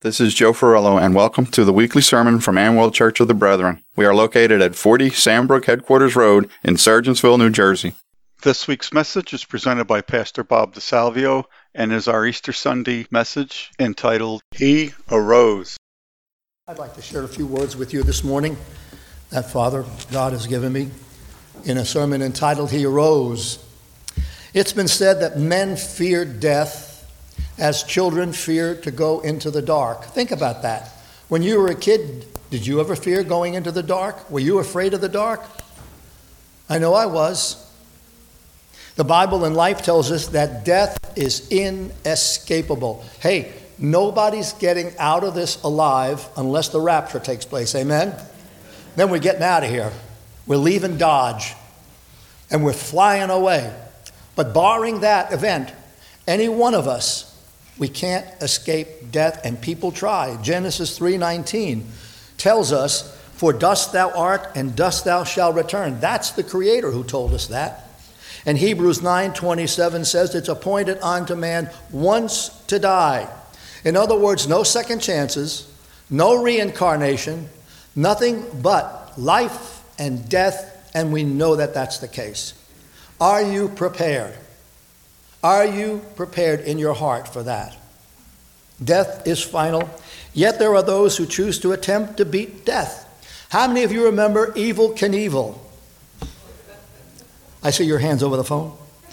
This is Joe Ferrello, and welcome to the weekly sermon from Amwell Church of the Brethren. We are located at 40 Sandbrook Headquarters Road in Sargentsville, New Jersey. This week's message is presented by Pastor Bob DeSalvio and is our Easter Sunday message entitled, He Arose. I'd like to share a few words with you this morning that Father God has given me in a sermon entitled, He Arose. It's been said that men fear death as children fear to go into the dark. Think about that. When you were a kid, did you ever fear going into the dark? Were you afraid of the dark? I know I was. The Bible and life tells us that death is inescapable. Hey, nobody's getting out of this alive unless the rapture takes place. Amen? Then we're getting out of here. We're leaving Dodge. And we're flying away. But barring that event, any one of us, we can't escape death, and people try. Genesis 3:19 tells us, "For dust thou art, and dust thou shalt return." That's the Creator who told us that. And Hebrews 9:27 says it's appointed unto man once to die. In other words, no second chances, no reincarnation, nothing but life and death, and we know that that's the case. Are you prepared? Are you prepared in your heart for that? Death is final, yet there are those who choose to attempt to beat death. How many of you remember Evel Knievel? I see your hands over the phone.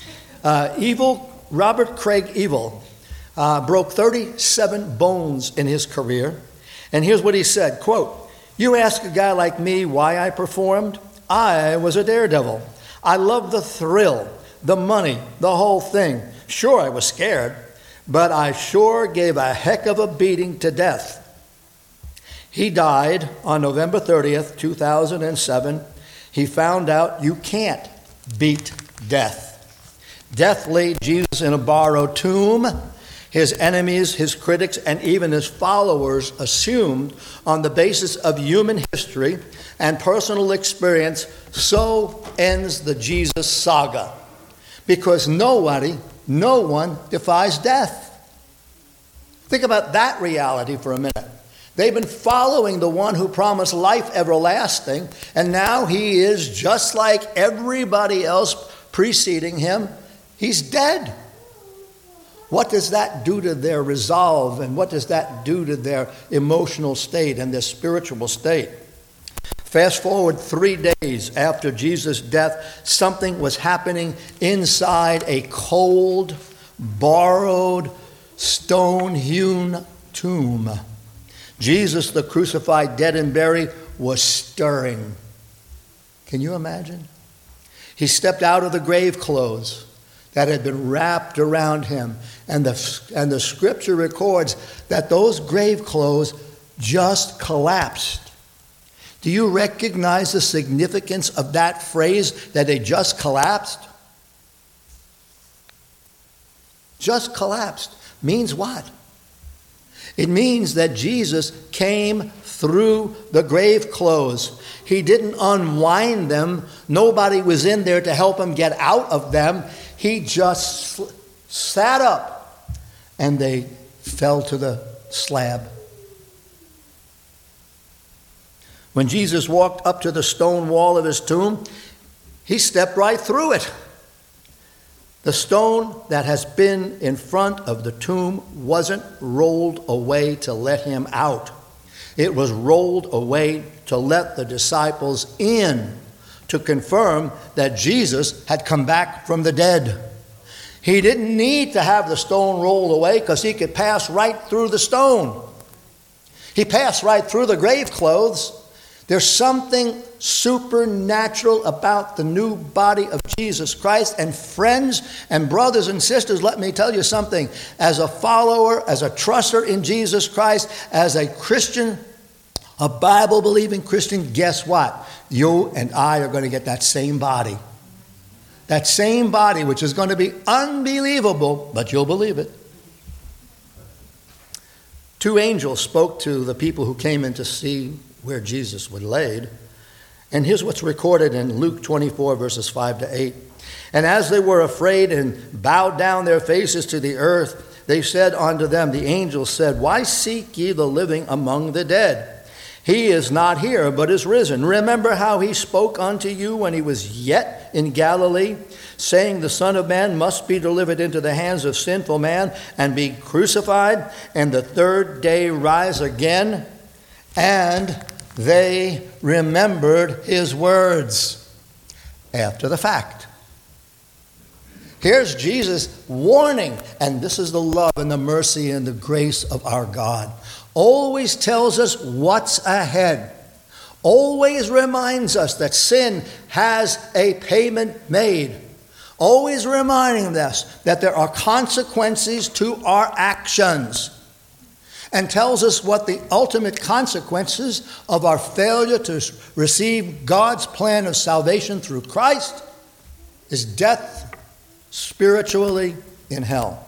Robert Craig Evel broke 37 bones in his career. And here's what he said, quote, "You ask a guy like me why I performed? I was a daredevil. I loved the thrill, the money, the whole thing. Sure, I was scared, but I sure gave a heck of a beating to death." He died on November 30th, 2007. He found out you can't beat death. Death laid Jesus in a borrowed tomb. His enemies, his critics, and even his followers assumed on the basis of human history and personal experience, so ends the Jesus saga. Because no one defies death. Think about that reality for a minute. They've been following the one who promised life everlasting, and now he is just like everybody else preceding him. He's dead. What does that do to their resolve, and what does that do to their emotional state and their spiritual state? Fast forward 3 days after Jesus' death, something was happening inside a cold, borrowed, stone-hewn tomb. Jesus, the crucified, dead and buried, was stirring. Can you imagine? He stepped out of the grave clothes that had been wrapped around him. And the scripture records that those grave clothes just collapsed. Do you recognize the significance of that phrase, that they just collapsed? Just collapsed means what? It means that Jesus came through the grave clothes. He didn't unwind them. Nobody was in there to help him get out of them. He just sat up, and they fell to the slab. When Jesus walked up to the stone wall of his tomb, he stepped right through it. The stone that has been in front of the tomb wasn't rolled away to let him out. It was rolled away to let the disciples in, to confirm that Jesus had come back from the dead. He didn't need to have the stone rolled away because he could pass right through the stone. He passed right through the grave clothes. There's something supernatural about the new body of Jesus Christ. And friends and brothers and sisters, let me tell you something. As a follower, as a truster in Jesus Christ, as a Christian, a Bible-believing Christian, guess what? You and I are going to get that same body. That same body, which is going to be unbelievable, but you'll believe it. 2 angels spoke to the people who came in to see where Jesus was laid. And here's what's recorded in Luke 24, verses 5 to 8. "And as they were afraid and bowed down their faces to the earth, they said unto them, the angels said, Why seek ye the living among the dead? He is not here, but is risen. Remember how he spoke unto you when he was yet in Galilee, saying, The Son of Man must be delivered into the hands of sinful man and be crucified, and the third day rise again. And they remembered his words after the fact. Here's Jesus warning, and this is the love and the mercy and the grace of our God. Always tells us what's ahead. Always reminds us that sin has a payment made. Always reminding us that there are consequences to our actions. And tells us what the ultimate consequences of our failure to receive God's plan of salvation through Christ is death spiritually in hell.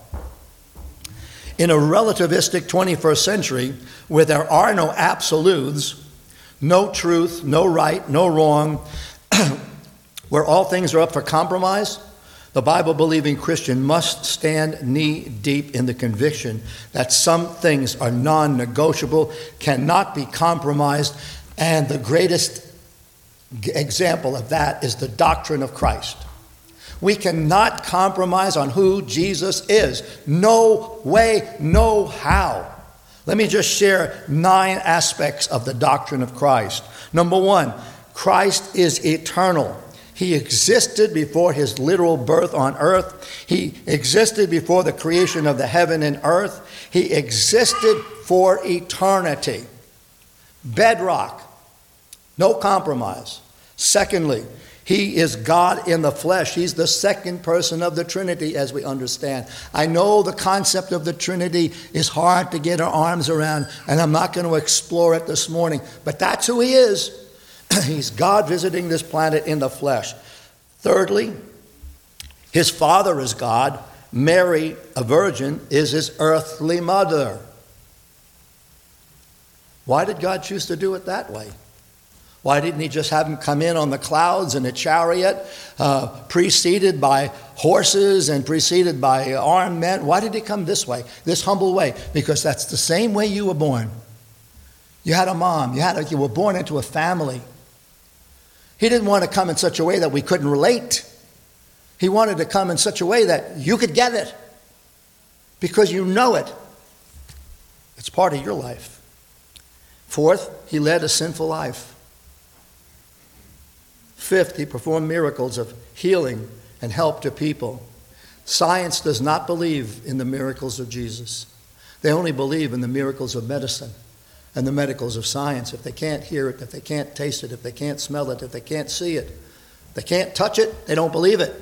In a relativistic 21st century where there are no absolutes, no truth, no right, no wrong, where all things are up for compromise, the Bible-believing Christian must stand knee-deep in the conviction that some things are non-negotiable, cannot be compromised, and the greatest example of that is the doctrine of Christ. We cannot compromise on who Jesus is. No way, no how. Let me just share 9 aspects of the doctrine of Christ. Number 1, Christ is eternal. He existed before his literal birth on earth. He existed before the creation of the heaven and earth. He existed for eternity. Bedrock. No compromise. Secondly, he is God in the flesh. He's the second person of the Trinity, as we understand. I know the concept of the Trinity is hard to get our arms around, and I'm not going to explore it this morning, but that's who he is. He's God visiting this planet in the flesh. Thirdly, his father is God. Mary, a virgin, is his earthly mother. Why did God choose to do it that way? Why didn't he just have him come in on the clouds in a chariot, preceded by horses and preceded by armed men? Why did he come this way, this humble way? Because that's the same way you were born. You had a mom. You were born into a family. He didn't want to come in such a way that we couldn't relate. He wanted to come in such a way that you could get it because you know it. It's part of your life. Fourth, he led a sinful life. Fifth, he performed miracles of healing and help to people. Science does not believe in the miracles of Jesus. They only believe in the miracles of medicine and the miracles of science. If they can't hear it, if they can't taste it, if they can't smell it, if they can't see it, they can't touch it, they don't believe it.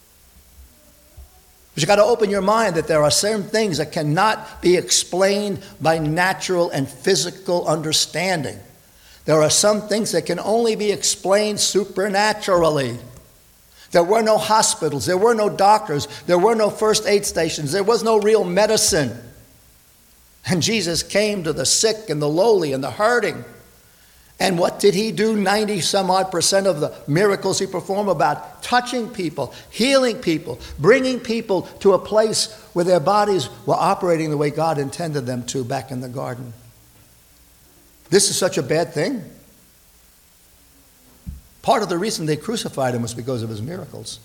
But you've got to open your mind that there are certain things that cannot be explained by natural and physical understanding. There are some things that can only be explained supernaturally. There were no hospitals, there were no doctors, there were no first aid stations, there was no real medicine. And Jesus came to the sick and the lowly and the hurting. And what did he do? 90-some-odd% of the miracles he performed about touching people, healing people, bringing people to a place where their bodies were operating the way God intended them to back in the garden. This is such a bad thing. Part of the reason they crucified him was because of his miracles.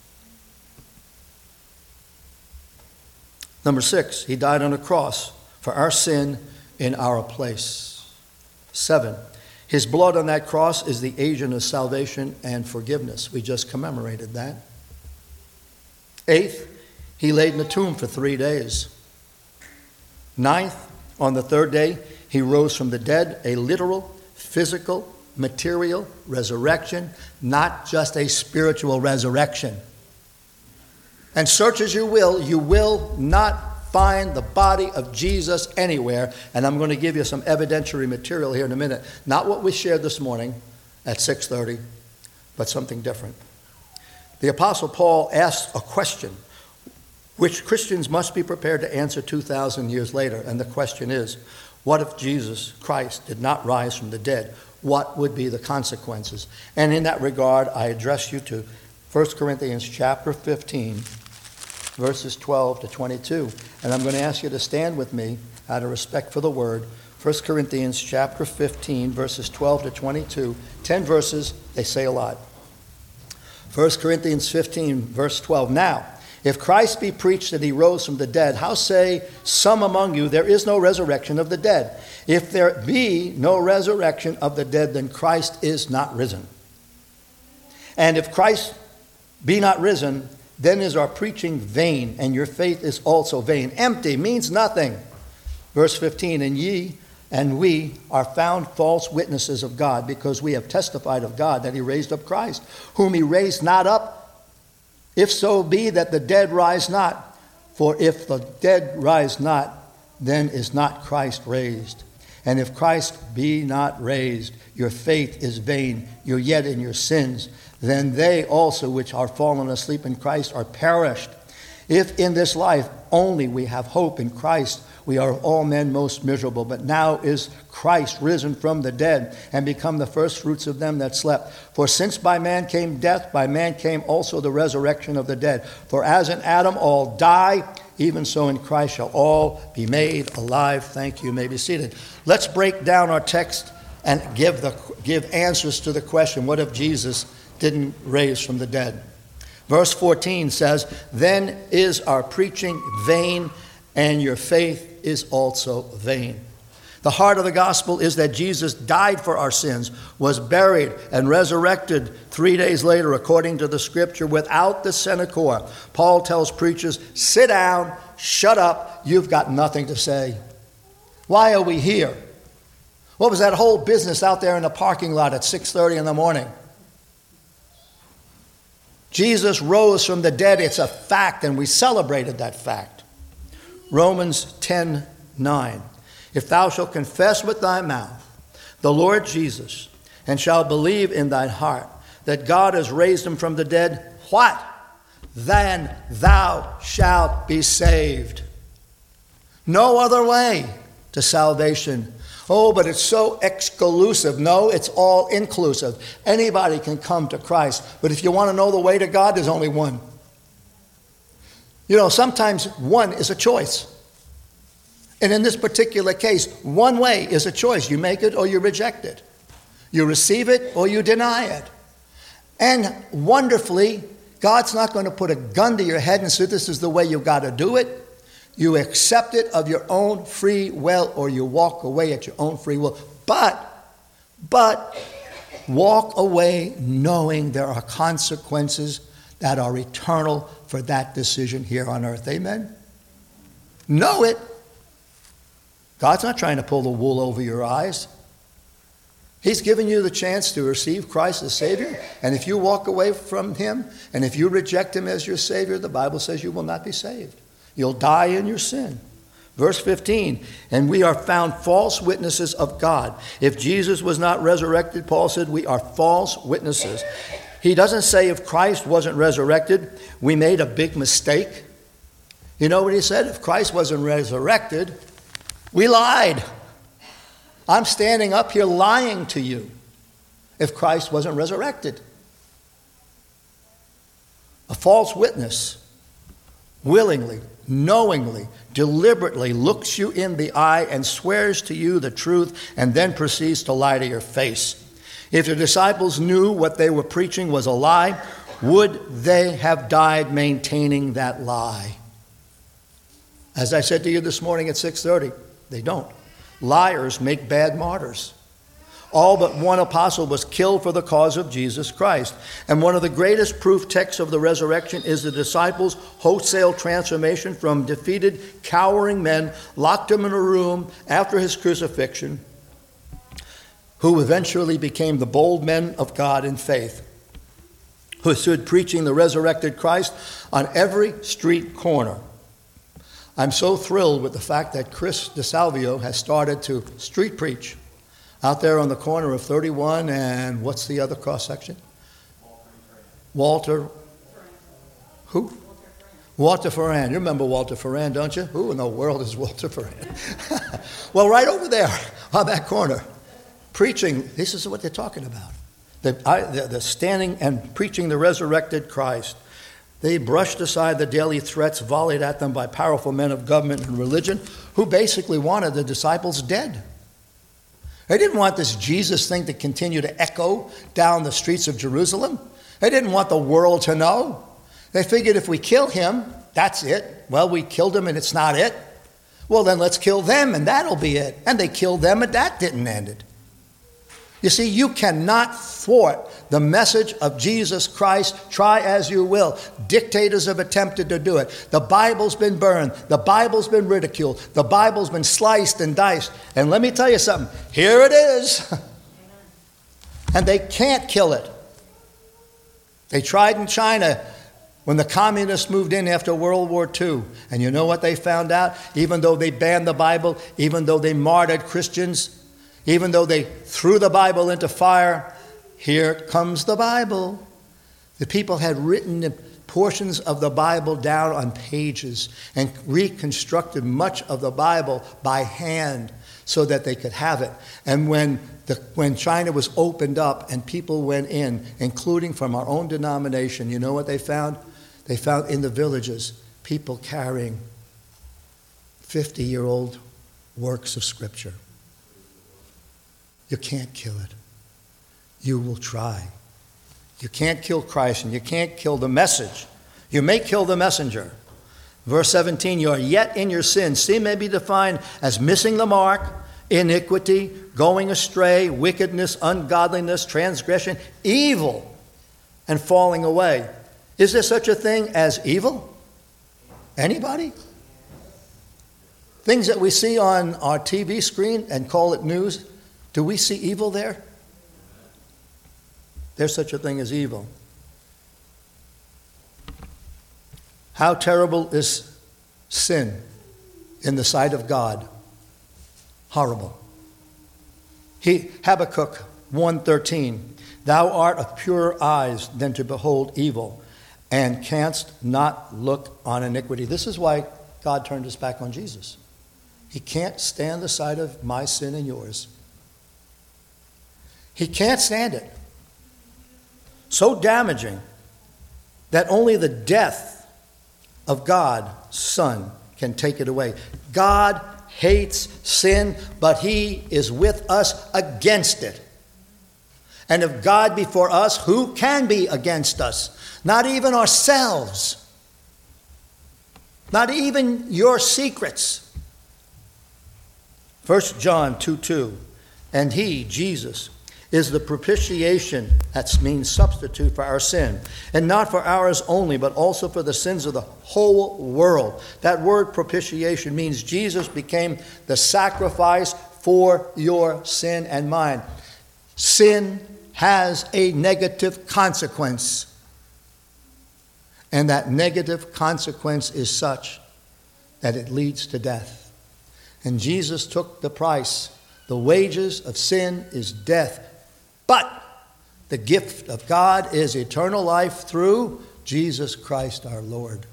Number 6, he died on a cross for our sin in our place. 7, his blood on that cross is the agent of salvation and forgiveness. We just commemorated that. 8th, he laid in the tomb for 3 days. 9th, on the 3rd day, he rose from the dead, a literal, physical, material resurrection, not just a spiritual resurrection. And search as you will not find the body of Jesus anywhere. And I'm going to give you some evidentiary material here in a minute. Not what we shared this morning at 6:30, but something different. The Apostle Paul asked a question which Christians must be prepared to answer 2,000 years later. And the question is, what if Jesus Christ did not rise from the dead? What would be the consequences? And in that regard, I address you to 1 Corinthians chapter 15, verses 12 to 22. And I'm going to ask you to stand with me out of respect for the word. 1 Corinthians chapter 15, verses 12 to 22. 10 verses, they say a lot. 1 Corinthians 15, verse 12. Now, if Christ be preached that he rose from the dead, how say some among you, there is no resurrection of the dead? If there be no resurrection of the dead, then Christ is not risen. And if Christ be not risen, then is our preaching vain, and your faith is also vain. Empty means nothing. Verse 15, and ye and we are found false witnesses of God, because we have testified of God that he raised up Christ, whom he raised not up, if so be that the dead rise not. For if the dead rise not, then is not Christ raised. And if Christ be not raised, your faith is vain, you're yet in your sins. Then they also which are fallen asleep in Christ are perished. If in this life only we have hope in Christ, we are all men most miserable. But now is Christ risen from the dead and become the first fruits of them that slept. For since by man came death, by man came also the resurrection of the dead. For as in Adam all die, even so in Christ shall all be made alive. Thank you. You may be seated. Let's break down our text and give answers to the question, what if Jesus didn't raise from the dead? Verse 14 says, then is our preaching vain, and your faith is also vain. The heart of the gospel is that Jesus died for our sins, was buried, and resurrected 3 days later, according to the scripture, without the Senecor. Paul tells preachers, sit down, shut up, you've got nothing to say. Why are we here? What was that whole business out there in the parking lot at 6:30 in the morning? Jesus rose from the dead. It's a fact, and we celebrated that fact. Romans 10:9. If thou shalt confess with thy mouth the Lord Jesus, and shalt believe in thine heart that God has raised him from the dead, what? Then thou shalt be saved. No other way to salvation. Oh, but it's so exclusive. No, it's all inclusive. Anybody can come to Christ. But if you want to know the way to God, there's only one. You know, sometimes one is a choice. And in this particular case, one way is a choice. You make it or you reject it. You receive it or you deny it. And wonderfully, God's not going to put a gun to your head and say, this is the way you've got to do it. You accept it of your own free will, or you walk away at your own free will. But walk away knowing there are consequences that are eternal for that decision here on earth. Amen? Know it. God's not trying to pull the wool over your eyes. He's given you the chance to receive Christ as Savior. And if you walk away from him, and if you reject him as your Savior, the Bible says you will not be saved. You'll die in your sin. Verse 15, and we are found false witnesses of God. If Jesus was not resurrected, Paul said, we are false witnesses. He doesn't say if Christ wasn't resurrected, we made a big mistake. You know what he said? If Christ wasn't resurrected, we lied. I'm standing up here lying to you if Christ wasn't resurrected. A false witness willingly, knowingly, deliberately looks you in the eye and swears to you the truth and then proceeds to lie to your face. If the disciples knew what they were preaching was a lie, would they have died maintaining that lie? As I said to you this morning at 6:30, they don't. Liars make bad martyrs. All but one apostle was killed for the cause of Jesus Christ. And one of the greatest proof texts of the resurrection is the disciples' wholesale transformation from defeated, cowering men, locked him in a room after his crucifixion, who eventually became the bold men of God in faith, who stood preaching the resurrected Christ on every street corner. I'm so thrilled with the fact that Chris DeSalvio has started to street preach out there on the corner of 31 and what's the other cross section? Walter. Who? Walter Ferran. You remember Walter Ferran, don't you? Who in the world is Walter Ferran? Well, right over there on that corner, preaching, this is what they're talking about. They're standing and preaching the resurrected Christ. They brushed aside the daily threats volleyed at them by powerful men of government and religion who basically wanted the disciples dead. They didn't want this Jesus thing to continue to echo down the streets of Jerusalem. They didn't want the world to know. They figured if we kill him, that's it. Well, we killed him and it's not it. Well, then let's kill them and that'll be it. And they killed them and that didn't end it. You see, you cannot thwart the message of Jesus Christ, try as you will. Dictators have attempted to do it. The Bible's been burned. The Bible's been ridiculed. The Bible's been sliced and diced. And let me tell you something. Here it is. And they can't kill it. They tried in China when the communists moved in after World War II. And you know what they found out? Even though they banned the Bible, even though they martyred Christians, even though they threw the Bible into fire, here comes the Bible. The people had written portions of the Bible down on pages and reconstructed much of the Bible by hand so that they could have it. And when China was opened up and people went in, including from our own denomination, you know what they found? They found in the villages people carrying 50-year-old works of Scripture. You can't kill it. You will try. You can't kill Christ and you can't kill the message. You may kill the messenger. Verse 17, you are yet in your sin. Sin may be defined as missing the mark, iniquity, going astray, wickedness, ungodliness, transgression, evil, and falling away. Is there such a thing as evil? Anybody? Things that we see on our TV screen and call it news, do we see evil there? There's such a thing as evil. How terrible is sin in the sight of God? Horrible. Habakkuk 1:13, thou art of purer eyes than to behold evil, and canst not look on iniquity. This is why God turned his back on Jesus. He can't stand the sight of my sin and yours. He can't stand it. So damaging that only the death of God's Son can take it away. God hates sin, but he is with us against it. And if God be for us, who can be against us? Not even ourselves. Not even your secrets. 1 John 2:2, and he, Jesus, is the propitiation, that means substitute for our sin, and not for ours only, but also for the sins of the whole world. That word propitiation means Jesus became the sacrifice for your sin and mine. Sin has a negative consequence, and that negative consequence is such that it leads to death. And Jesus took the price. The wages of sin is death. But the gift of God is eternal life through Jesus Christ our Lord.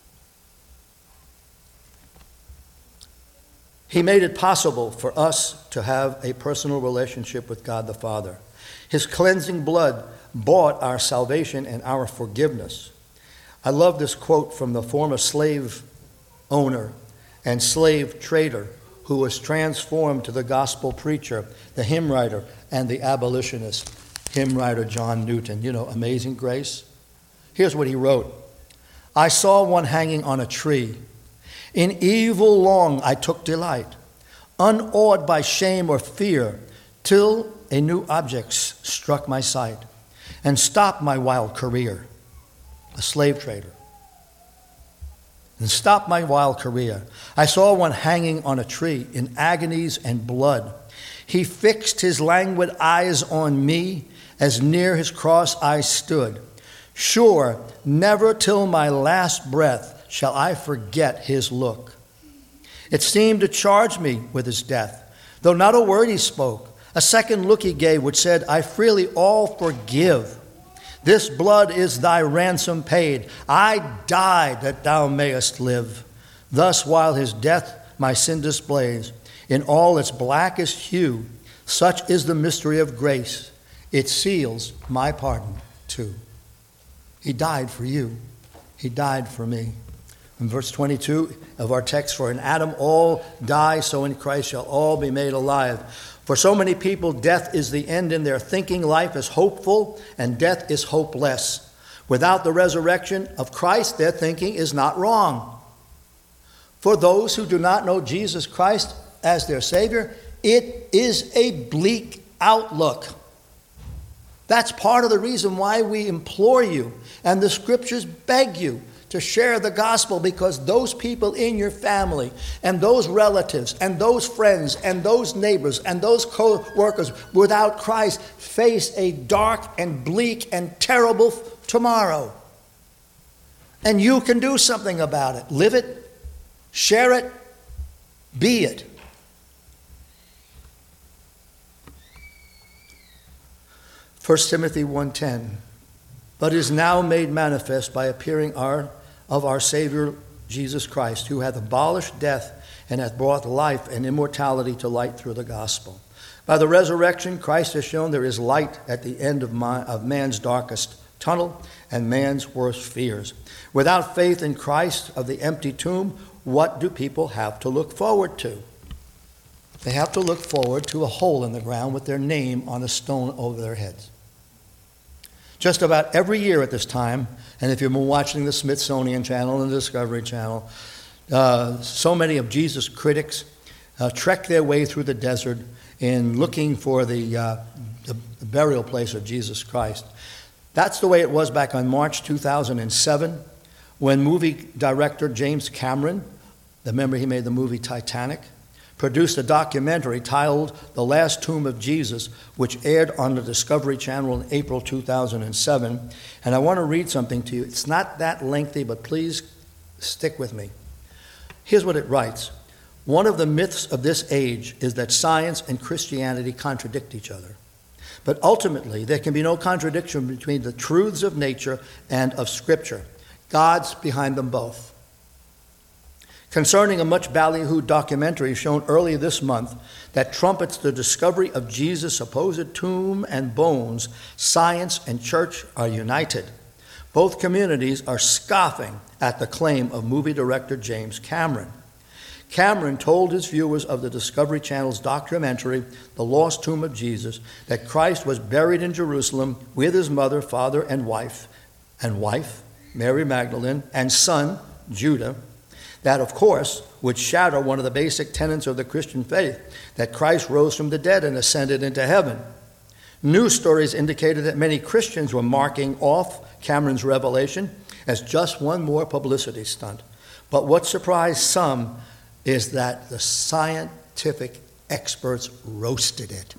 He made it possible for us to have a personal relationship with God the Father. His cleansing blood bought our salvation and our forgiveness. I love this quote from the former slave owner and slave trader who was transformed to the gospel preacher, the hymn writer, and the abolitionist, hymn writer John Newton. You know, Amazing Grace. Here's what he wrote. I saw one hanging on a tree. In evil long I took delight, unawed by shame or fear, till a new object struck my sight and stopped my wild career, a slave trader. And stopped my wild career. I saw one hanging on a tree in agonies and blood. He fixed his languid eyes on me as near his cross I stood. Sure, never till my last breath shall I forget his look. It seemed to charge me with his death, though not a word he spoke. A second look he gave which said, I freely all forgive. This blood is thy ransom paid. I died that thou mayest live. Thus, while his death my sin displays, in all its blackest hue, such is the mystery of grace. It seals my pardon too. He died for you. He died for me. In verse 22 of our text, for in Adam all die, so in Christ shall all be made alive. For so many people, death is the end in their thinking. Life is hopeful and death is hopeless. Without the resurrection of Christ, their thinking is not wrong. For those who do not know Jesus Christ as their Savior, it is a bleak outlook. That's part of the reason why we implore you and the scriptures beg you to share the gospel, because those people in your family and those relatives and those friends and those neighbors and those co-workers without Christ face a dark and bleak and terrible tomorrow. And you can do something about it. Live it, share it, be it. First Timothy 1:10, but is now made manifest by appearing of our Savior Jesus Christ, who hath abolished death and hath brought life and immortality to light through the gospel. By the resurrection, Christ has shown there is light at the end of man's darkest tunnel and man's worst fears. Without faith in Christ of the empty tomb, what do people have to look forward to? They have to look forward to a hole in the ground with their name on a stone over their heads. Just about every year at this time, and if you've been watching the Smithsonian Channel and the Discovery Channel, so many of Jesus' critics trek their way through the desert in looking for the burial place of Jesus Christ. That's the way it was back on March 2007 when movie director James Cameron, remember he made the movie Titanic, produced a documentary titled The Last Tomb of Jesus, which aired on the Discovery Channel in April 2007. And I want to read something to you. It's not that lengthy, but please stick with me. Here's what it writes. One of the myths of this age is that science and Christianity contradict each other. But ultimately, there can be no contradiction between the truths of nature and of Scripture. God's behind them both. Concerning a much ballyhooed documentary shown earlier this month that trumpets the discovery of Jesus' supposed tomb and bones, science and church are united. Both communities are scoffing at the claim of movie director James Cameron. Cameron told his viewers of the Discovery Channel's documentary, The Lost Tomb of Jesus, that Christ was buried in Jerusalem with his mother, father, and wife, Mary Magdalene, and son, Judah. That, of course, would shadow one of the basic tenets of the Christian faith, that Christ rose from the dead and ascended into heaven. News stories indicated that many Christians were marking off Cameron's revelation as just one more publicity stunt. But what surprised some is that the scientific experts roasted it.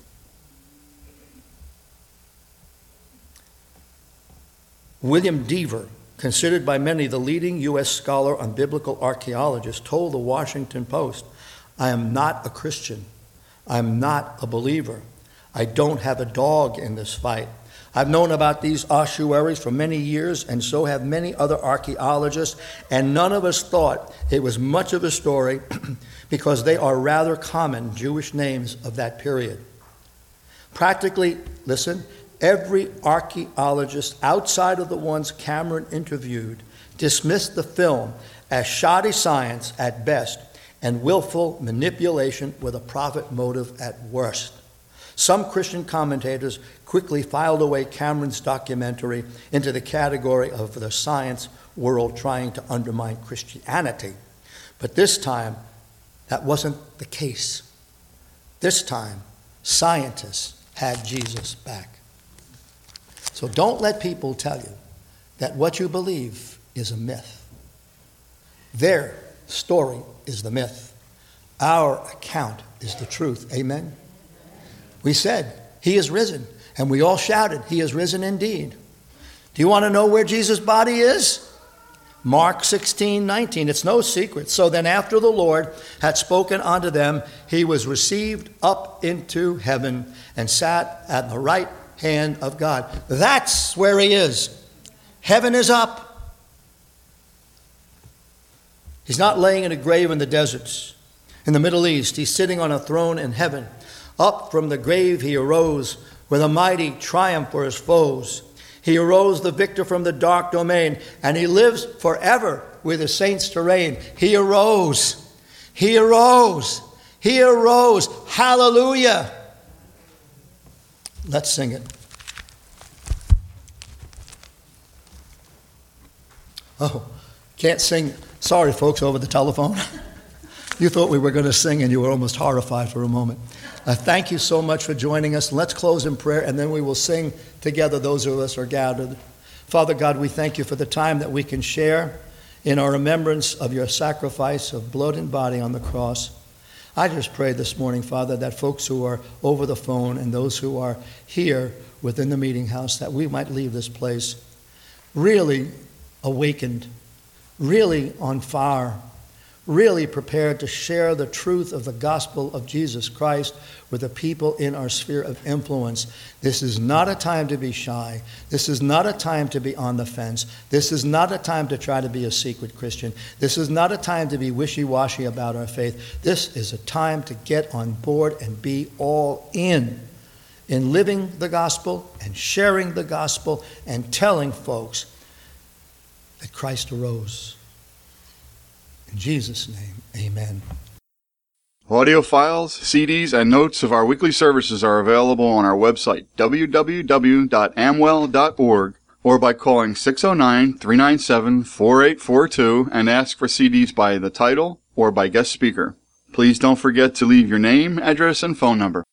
William Dever, considered by many the leading U.S. scholar on biblical archaeology, told the Washington Post, I am not a Christian. I'm not a believer. I don't have a dog in this fight. I've known about these ossuaries for many years, and so have many other archaeologists, and none of us thought it was much of a story because they are rather common Jewish names of that period. Practically, listen, every archaeologist outside of the ones Cameron interviewed dismissed the film as shoddy science at best and willful manipulation with a profit motive at worst. Some Christian commentators quickly filed away Cameron's documentary into the category of the science world trying to undermine Christianity. But this time, that wasn't the case. This time, scientists had Jesus back. So don't let people tell you that what you believe is a myth. Their story is the myth. Our account is the truth. Amen? We said, he is risen. And we all shouted, he is risen indeed. Do you want to know where Jesus' body is? Mark 16:19. It's no secret. So then after the Lord had spoken unto them, he was received up into heaven and sat at the right hand of God. That's where he is. Heaven is up. He's not laying in a grave in the deserts. In the Middle East, he's sitting on a throne in heaven. Up from the grave he arose with a mighty triumph for his foes. He arose the victor from the dark domain, and he lives forever with the saints to reign. He arose. He arose. He arose. Hallelujah. Let's sing it. Oh, can't sing. Sorry, folks, over the telephone. You thought we were going to sing and you were almost horrified for a moment. Thank you so much for joining us. Let's close in prayer and then we will sing together, those of us who are gathered. Father God, we thank you for the time that we can share in our remembrance of your sacrifice of blood and body on the cross. I just pray this morning, Father, that folks who are over the phone and those who are here within the meeting house, that we might leave this place really awakened, really on fire, really prepared to share the truth of the gospel of Jesus Christ with the people in our sphere of influence. This is not a time to be shy. This is not a time to be on the fence. This is not a time to try to be a secret Christian. This is not a time to be wishy-washy about our faith. This is a time to get on board and be all in living the gospel and sharing the gospel and telling folks that Christ arose. In Jesus' name, amen. Audio files, CDs, and notes of our weekly services are available on our website, www.amwell.org, or by calling 609-397-4842 and ask for CDs by the title or by guest speaker. Please don't forget to leave your name, address, and phone number.